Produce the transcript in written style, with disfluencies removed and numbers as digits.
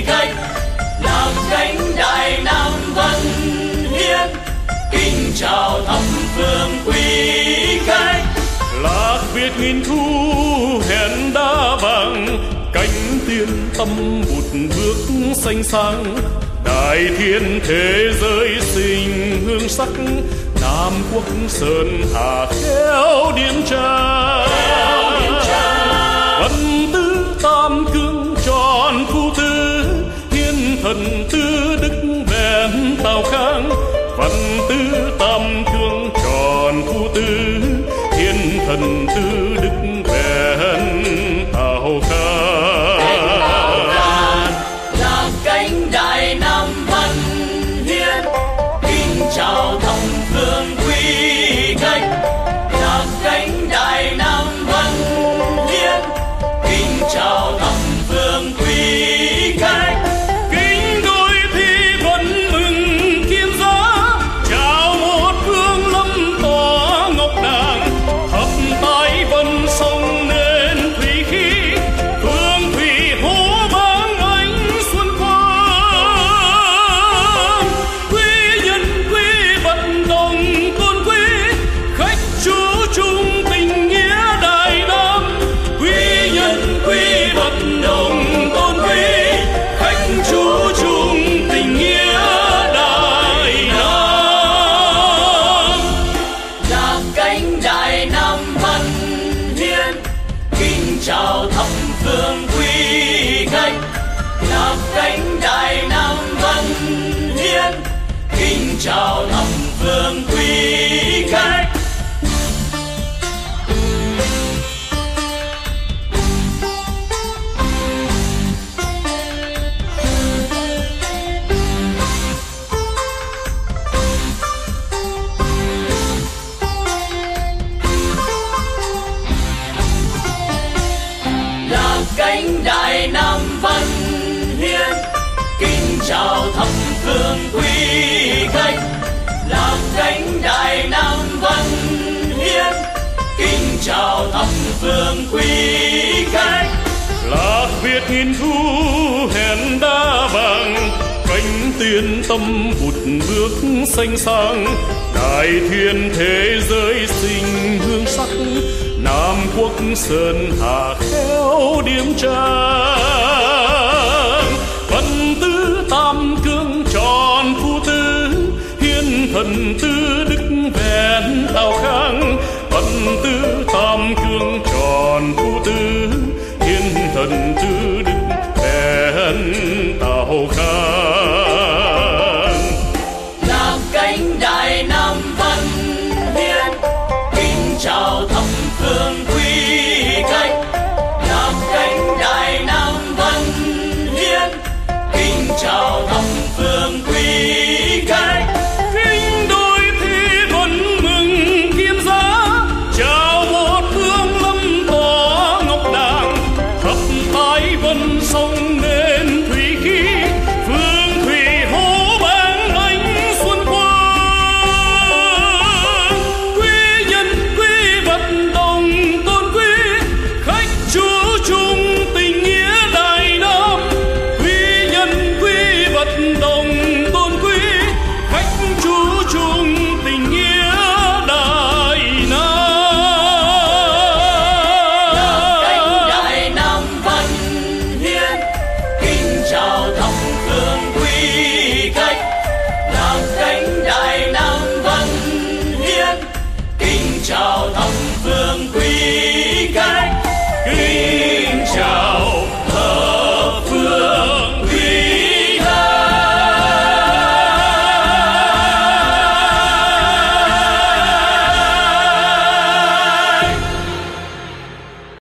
khách, lạc cánh Đại Nam Văn Hiến, kính chào thập phương quý khách. Lạc Việt nghìn thu hẹn đá vàng, cánh tiên tâm một bước xanh sang. Đại thiên thế giới sinh hương sắc, Nam quốc sơn hà khéo điển trang. Vân tứ tam cương tròn phu tứ, thiên thần tứ đức vẹn Tào Khang. Vân tứ tam cương tròn phu tứ, thiên thần tứ đức vẹn Tào Khang. Lạc cánh Đại Nam Văn Hiến, kính chào thập phương quý khách. Lạc cánh Đại Nam Văn Hiến, kính chào thập phương quý khách. Kính đôi thi vẫn mừng kim giá, chào một phương lâm tỏa ngọc đàng. Thập tái vân sông nên thủy khí, phương thủy hô vang ánh xuân quang. Quý nhân quý vật đồng tôn quý, khách chú chung tình nghĩa Đại Nam. Quý nhân quý vật đồng tôn quý, khách chú chung tình nghĩa Đại Nam. Lạc cánh Đại Nam Văn Hiến, kính chào thập phương quý khách. Lạc cánh Đại Nam Văn Hiến, kính chào thập phương quý khách. Lạc cánh Đại Nam Văn Hiến, kính chào thập phương quý khách. Lạc cánh Đại Nam Văn Hiến, kính chào thập phương quý khách. Lạc Việt nghìn thu hẹn đá vàng, cánh tiên tâm một bước xanh sang. Đại thiên thế giới sinh hương sắc, Nam quốc sơn hà khéo điềm trang. Vân tứ tam cương tròn phu tứ, thiên thần tứ đức vẹn Tào Khang. Vân tứ